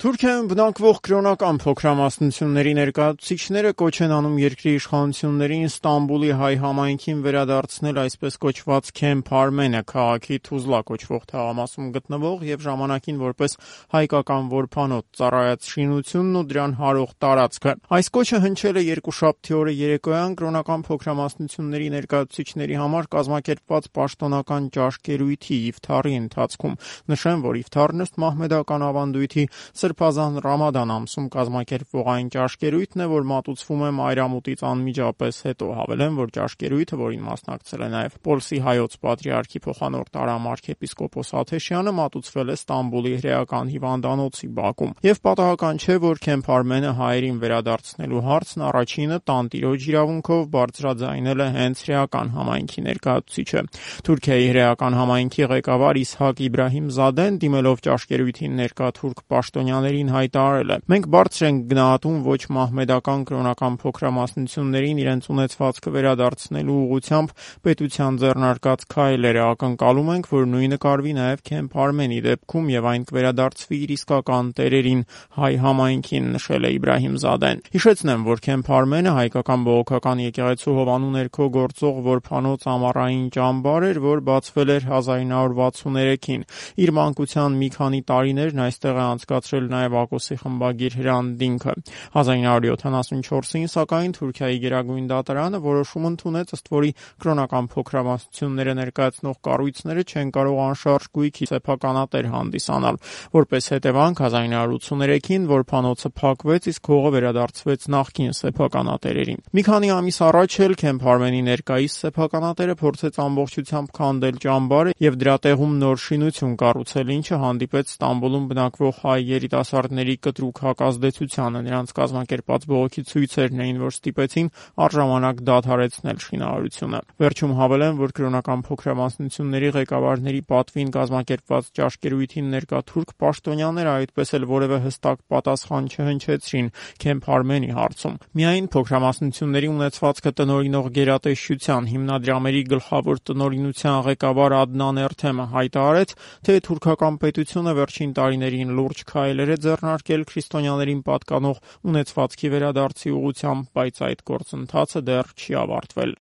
Թուրքիայում բնակվող կրոնական փոքրամասնությունների ներկայացուցիչները կոչ են անում երկրի իշխանություններին Ստամբուլի հայ համայնքին վերադարձնել այսպես կոչված Քեմփ Արմենը քաղաքի Թուզլա կոչվող թաղամասում գտնվող և ժամանակին որպես հայկական որբանոց ծառայած շինությունն ու դրան հարող տարածքը։ Այս կոչը հնչել է երկուշաբթի օրը երեկոյան կրոնական փոքրամասնությունների ներկայացուցիչների համար կազմակերպված պաշտոնական ճաշկերույթի իֆթարի ընթացքում։ Նշեմ, որ իֆթարն ըստ մահմեդական ավանդույթի Սրբազան Ռամադան ամսում կազմակերպվող այն ճաշկերույթն է, որ մատուցվում է մայրամուտից անմիջապես հետո։ Հավելեմ, որ ճաշկերույթը, որին մասնակցել է նաև Պոլսի հայոց պատրիարքի փոխանորդ Արամ arczepiskopos Աթեշյանը, մատուցվել է Ստամբուլի հրեական հիվանդանոցի բակում։ Եվ պատահական չէ, որ Քեմփ Արմենը հայերին վերադարձնելու հարցն առաջինը տանտիրոջ իրավունքով բարձրաձայնել է հենց հրեական համայնքի ներկայացուցիչը։ Թուրքիայի հրեական համայնքի ղեկավար Իսհակ Իբրահիմզադեն, դիմելով ճաշկերույթին ներկա թուրք պաշտոնյաներին հայտարարել է. «Մենք բարձր ենք գնահատում ոչ մահմեդական կրոնական փոքրամասնություններին իրենց ունեցվածքը վերադարձնելու ուղղությամբ պետության ձեռնարկած քայլերը, ակնկալում ենք, որ նույնը կարվի նաև Քեմփ Արմենի դեպքում և այն կվերադարձվի իր իսկական տերերին՝ հայ համայնքին», նշել է Իբրահիմզադեն։ Հիշեցնեմ, որ Քեմփ Արմենը հայկական բողոքական եկեղեցու հովանու ներքո գործող որբանոց ամառային ճամբար էր, որ բացվել էր 1963-ին։ Իր մանկության մի քանի տարիներն այստեղ է անցկացրել նաև Ակոսի խմբագիր Հրանտ Դինքը։ 1974-ին, սակայն, Թուրքիայի գերագույն դատարանը որոշում ընդունեց, ըստ որի կրոնական փոքրամասնությունները ներկայացնող կառույցները չեն կարող անշարժ գույքի սեփականատեր հանդիսանալ։ Որպես հետևանք, 1983-ին որբանոցը փակվեց, իսկ հողը վերադարձվեց նախկին սեփականատերերին։ Մի քանի ամիս առաջ էլ Քեմփ Արմենի ներկայիս սեփականատերը փորձեց ամբողջությամբ քանդել ճամբարը և դրա տեղում նոր շինություն կառուցել, ինչը հանդիպեց Ստամբուլում բնակվող հայ երիտասարդների կտրուկ հակազդեցությանը։ Նրանց կազմակերպած բողոքի ցույցերն էին, որ ստիպեցին առժամանակ դադարեցնել շինարարությունը։ Վերջում հավելեմ, որ կրոնական փոքրամասնությունների ղեկավարների պատվին կազմակերպված ճաշկերույթին ներկա թուրք պաշտոնյաները այդպես էլ որևէ հստակ պատասխան չհնչեցրին Քեմփ Արմենի հարցում։ Միայն փոքրամասնությունների ունեցվածքը տնօրինող գերատեսչության հիմնադրամերի գլխավոր տնօրինության ղեկավար Ադնան Էրթեմը հայտարարեց, թե թուրքական պետությունը վերջին տարիներին լուրջ քայլեր է ձեռնարկել քրիստոնյաներին պատկանող ունեցվածքի վերադարձի ուղղությամբ, բայց այդ գործընթացը դեռ չի ավարտվել։